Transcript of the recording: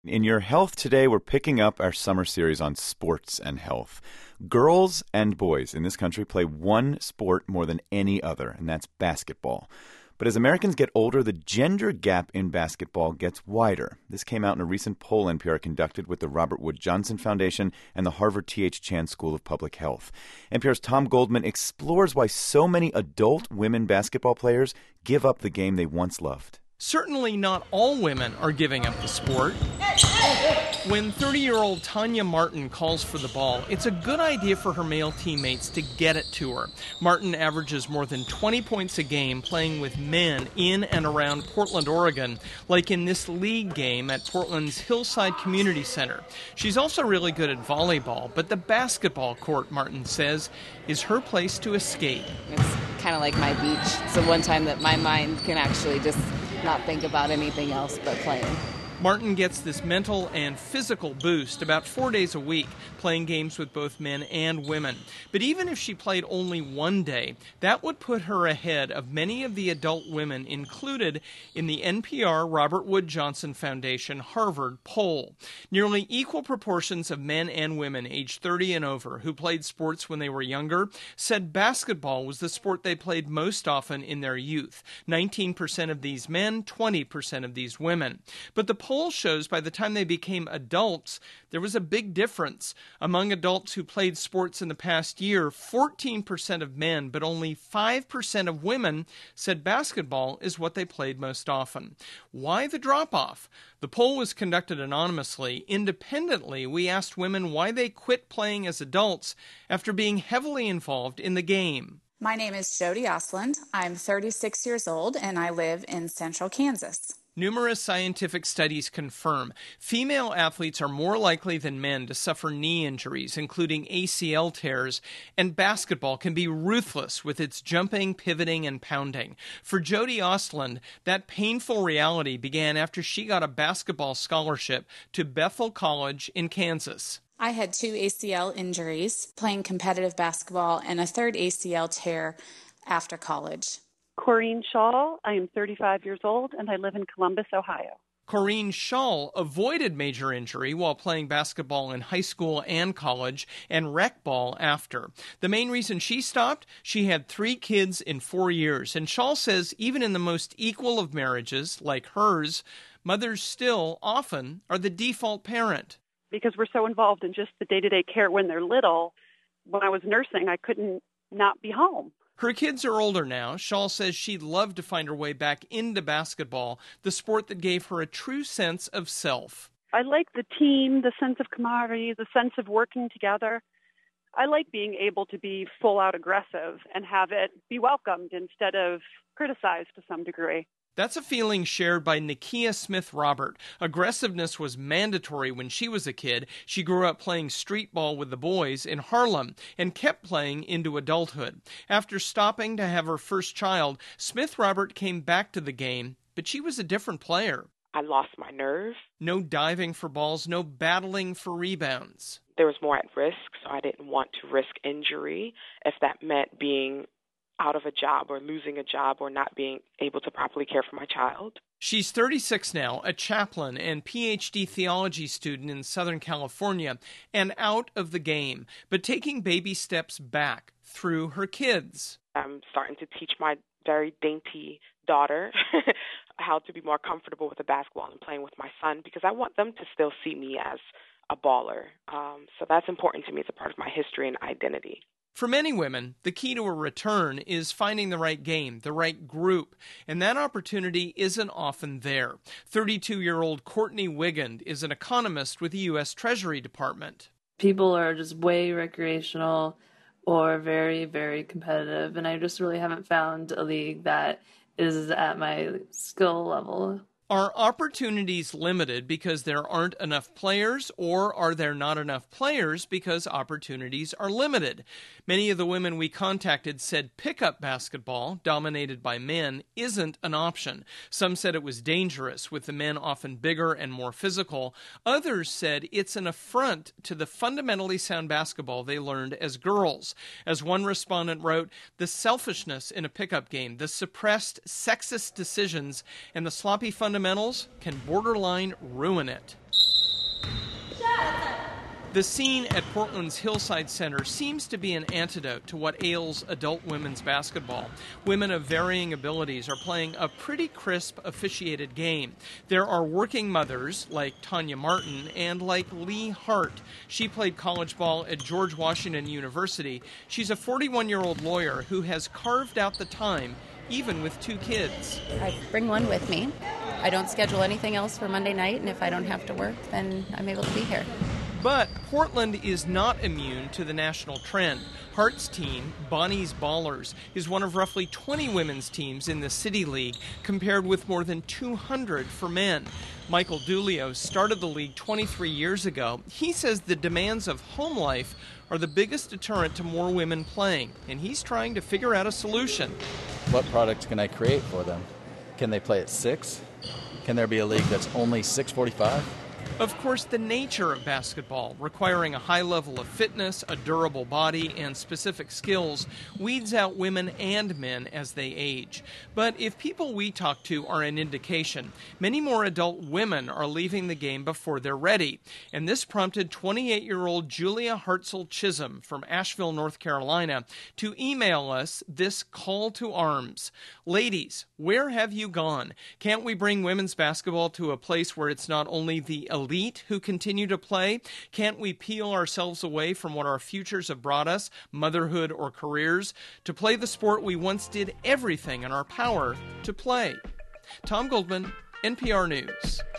In your health today, we're picking up our summer series on sports and health. Girls and boys in this country play one sport more than any other, and that's basketball. But as Americans get older, the gender gap in basketball gets wider. This came out in a recent poll NPR conducted with the Robert Wood Johnson Foundation and the Harvard T.H. Chan School of Public Health. NPR's Tom Goldman explores why so many adult women basketball players give up the game they once loved. Certainly not all women are giving up the sport. When 30-year-old Tanya Martin calls for the ball, it's a good idea for her male teammates to get it to her. Martin averages more than 20 points a game playing with men in and around Portland, Oregon, like in this league game at Portland's Hillside Community Center. She's also really good at volleyball, but the basketball court, Martin says, is her place to escape. It's kind of like my beach. It's the one time that my mind can actually just not think about anything else but playing. Martin gets this mental and physical boost about 4 days a week, playing games with both men and women. But even if she played only one day, that would put her ahead of many of the adult women included in the NPR Robert Wood Johnson Foundation Harvard poll. Nearly equal proportions of men and women aged 30 and over who played sports when they were younger said basketball was the sport they played most often in their youth. 19% of these men, 20% of these women. But the poll shows by the time they became adults, there was a big difference. Among adults who played sports in the past year, 14% of men, but only 5% of women said basketball is what they played most often. Why the drop-off? The poll was conducted anonymously. Independently, we asked women why they quit playing as adults after being heavily involved in the game. My name is Jody Osland. I'm 36 years old, and I live in central Kansas. Numerous scientific studies confirm female athletes are more likely than men to suffer knee injuries, including ACL tears, and basketball can be ruthless with its jumping, pivoting, and pounding. For Jody Ostland, that painful reality began after she got a basketball scholarship to Bethel College in Kansas. I had 2 ACL injuries playing competitive basketball and a 3rd ACL tear after college. Corrine Shaw. I am 35 years old, and I live in Columbus, Ohio. Corrine Shaw avoided major injury while playing basketball in high school and college, and rec ball after. The main reason she stopped, she had 3 kids in 4 years, and Shaw says even in the most equal of marriages, like hers, mothers still often are the default parent. Because we're so involved in just the day-to-day care when they're little, when I was nursing, I couldn't not be home. Her kids are older now. Shaw says she'd love to find her way back into basketball, the sport that gave her a true sense of self. I like the team, the sense of camaraderie, the sense of working together. I like being able to be full-out aggressive and have it be welcomed instead of criticized to some degree. That's a feeling shared by Nakia Smith-Robert. Aggressiveness was mandatory when she was a kid. She grew up playing street ball with the boys in Harlem and kept playing into adulthood. After stopping to have her first child, Smith-Robert came back to the game, but she was a different player. I lost my nerve. No diving for balls, no battling for rebounds. There was more at risk, so I didn't want to risk injury if that meant being out of a job or losing a job or not being able to properly care for my child. She's 36 now, a chaplain and PhD theology student in Southern California, and out of the game, but taking baby steps back through her kids. I'm starting to teach my very dainty daughter how to be more comfortable with the basketball and playing with my son because I want them to still see me as a baller. So that's important to me. It's a part of my history and identity. For many women, the key to a return is finding the right game, the right group, and that opportunity isn't often there. 32-year-old Courtney Wigand is an economist with the U.S. Treasury Department. People are just way recreational or very, very competitive, and I just really haven't found a league that is at my skill level. Are opportunities limited because there aren't enough players, or are there not enough players because opportunities are limited? Many of the women we contacted said pickup basketball, dominated by men, isn't an option. Some said it was dangerous, with the men often bigger and more physical. Others said it's an affront to the fundamentally sound basketball they learned as girls. As one respondent wrote, the selfishness in a pickup game, the suppressed sexist decisions, and the sloppy fundamentals can borderline ruin it. The scene at Portland's Hillside Center seems to be an antidote to what ails adult women's basketball. Women of varying abilities are playing a pretty crisp, officiated game. There are working mothers like Tanya Martin and like Lee Hart. She played college ball at George Washington University. She's a 41-year-old lawyer who has carved out the time, even with 2 kids. I bring one with me. I don't schedule anything else for Monday night, and if I don't have to work, then I'm able to be here. But Portland is not immune to the national trend. Hart's team, Bonnie's Ballers, is one of roughly 20 women's teams in the City League, compared with more than 200 for men. Michael Dulio started the league 23 years ago. He says the demands of home life are the biggest deterrent to more women playing, and he's trying to figure out a solution. What products can I create for them? Can they play at 6? Can there be a league that's only 6:45? Of course, the nature of basketball, requiring a high level of fitness, a durable body, and specific skills, weeds out women and men as they age. But if people we talk to are an indication, many more adult women are leaving the game before they're ready. And this prompted 28-year-old Julia Hartzell Chisholm from Asheville, North Carolina, to email us this call to arms. Ladies, where have you gone? Can't we bring women's basketball to a place where it's not only the elite who continue to play? Can't we peel ourselves away from what our futures have brought us, motherhood or careers, to play the sport we once did everything in our power to play? Tom Goldman, NPR News.